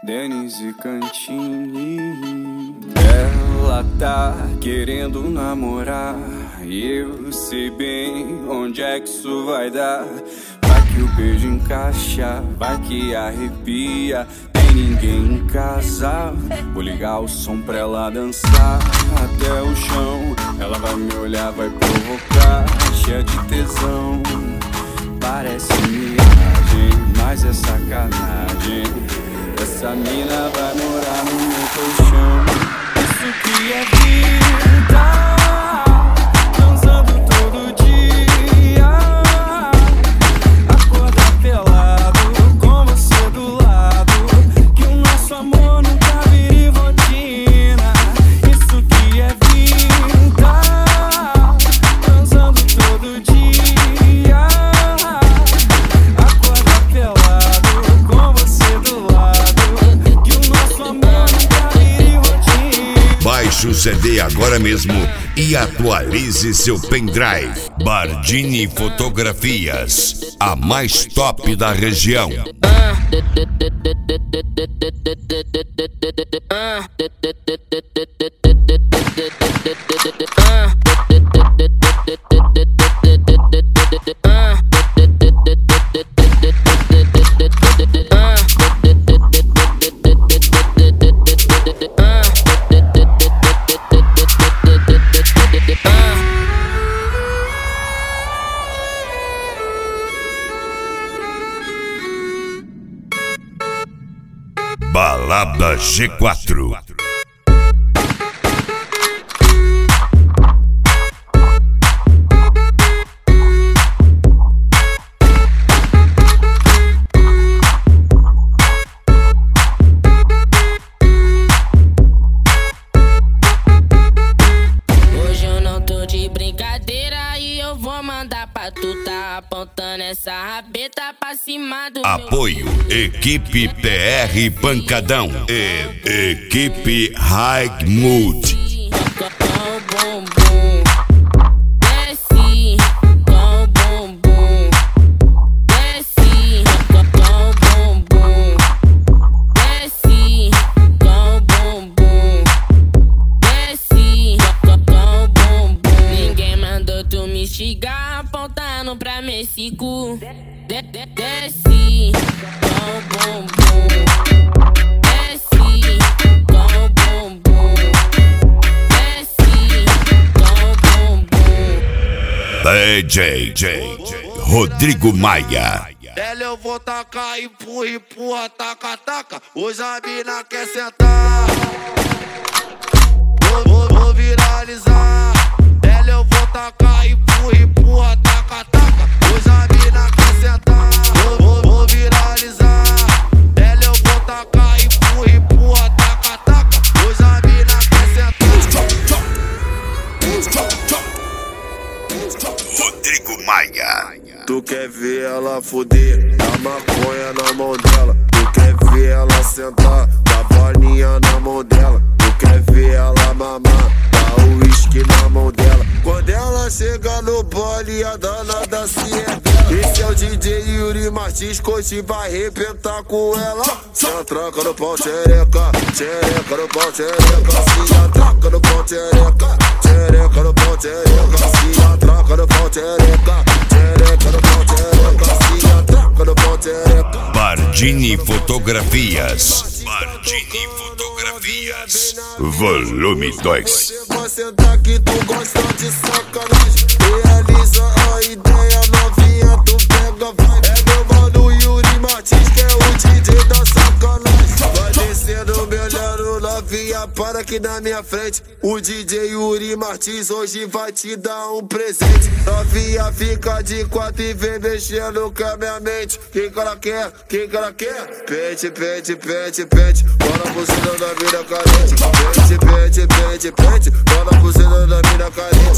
Denise Cantini. Ela tá querendo namorar e eu sei bem onde é que isso vai dar. Vai que o beijo encaixa, vai que arrepia. Tem ninguém em casa, vou ligar o som pra ela dançar até o chão. Ela vai me olhar, vai provocar, cheia de tesão. Parece miragem, mas é sacanagem. Essa mina vai morar no meu colchão. Isso que é vida, dançando todo dia. Acordar pelado, com você do lado. Que o nosso amor nunca vire rotina. Isso que é vida, dançando todo dia. Acordar pelado, com você do lado. Que o nosso amor nunca vire rotina. Baixe o CD agora mesmo e atualize seu pendrive. Bardini Fotografias, a mais top da região. Balada G4. Hoje eu não tô de brincadeira e eu vou mandar pra tu tá apontando essa rabeta pra cima do Apoio Equipe PR Pancadão e Equipe High Mood. Com o bumbum, desce com o bumbum, desce com o bumbum, desce com o bumbum, desce com o bumbum. Ninguém mandou tu me xingar apontando pra Messi cu. Desce com o bumbum, desce com o bumbum, desce com o bumbum. DJ Rodrigo Maia. Dela eu vou tacar, empurra, empurra, taca, taca. Hoje a mina quer sentar. Vou viralizar. Dela eu vou tacar, empurra, empurra, taca, taca. Hoje a mina quer sentar. Vou viralizar. Dela eu vou tacar, empurra, empurra, taca, taca. Hoje a mina quer sentar. Rodrigo Maia. Tu quer ver ela foder, dá maconha na mão dela. Tu quer ver ela sentar, dá bolinha na mão dela. Tu quer ver ela mamar, dá o uísque na mão dela. Quando ela chega no bole, a danada se revela. Esse é o DJ Yuri Martins, coach vai arrebentar com ela. Se atraca no pau, xereca, xereca no pau, xereca. Se atraca no pau, xereca, xereca no pau, xereca. Se atraca no pau, xereca, xereca no pau, xereca. Se atraca no pau, xereca. Bardini Fotografias. Bardini Fotografias. Volume 2. Vai sentar que tu gosta de sacanagem. Realiza a ideia, novinha, tu pega, vai. É meu mano Yuri Martins, que é o DJ da sacanagem. Vai descendo, me olhando, novinha, para aqui na minha frente. O DJ Yuri Martins hoje vai te dar um presente. Novinha, fica de quatro e vem mexendo com a minha mente. Quem que ela quer? Quem que ela quer? Pente, pente, pente, pente. Bora buzina da mina carente. Pente, pente, pente, pente. Bora buzina da mina carente.